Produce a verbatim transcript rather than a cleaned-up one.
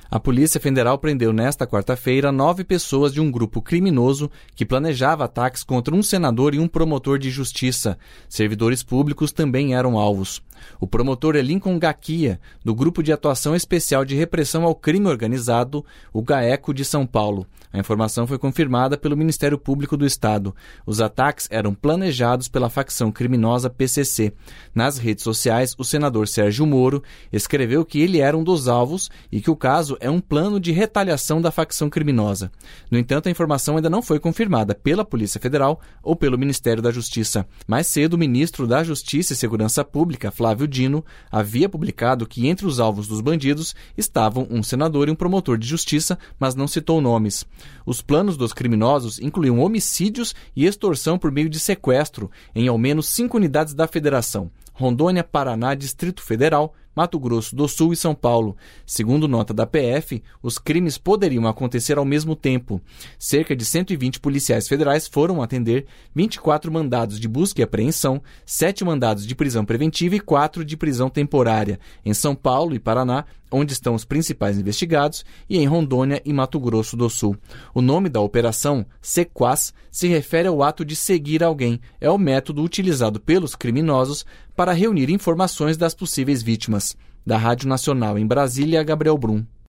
A Polícia Federal prendeu nesta quarta-feira nove pessoas de um grupo criminoso que planejava ataques contra um senador e um promotor de justiça. Servidores públicos também eram alvos. O promotor é Lincoln Gaquia, do Grupo de Atuação Especial de Repressão ao Crime Organizado, o GAECO de São Paulo. A informação foi confirmada pelo Ministério Público do Estado. Os ataques eram planejados pela facção criminosa P C C. Nas redes sociais, o senador Sérgio Moro escreveu que ele era um dos alvos e que o caso é um plano de retaliação da facção criminosa. No entanto, a informação ainda não foi confirmada pela Polícia Federal ou pelo Ministério da Justiça. Mais cedo, o ministro da Justiça e Segurança Pública, Flávio Dino, havia publicado que entre os alvos dos bandidos estavam um senador e um promotor de justiça, mas não citou nomes. Os planos dos criminosos incluíam homicídios e extorsão por meio de sequestro em ao menos cinco unidades da Federação: Rondônia, Paraná, Distrito Federal, Mato Grosso do Sul e São Paulo. Segundo nota da P F, os crimes poderiam acontecer ao mesmo tempo. Cerca de cento e vinte policiais federais foram atender, vinte e quatro mandados de busca e apreensão, sete mandados de prisão preventiva e quatro de prisão temporária, em São Paulo e Paraná, onde estão os principais investigados, e em Rondônia e Mato Grosso do Sul. O nome da operação, Sequaz, se refere ao ato de seguir alguém. É o método utilizado pelos criminosos para reunir informações das possíveis vítimas. Da Rádio Nacional em Brasília, Gabriel Brum.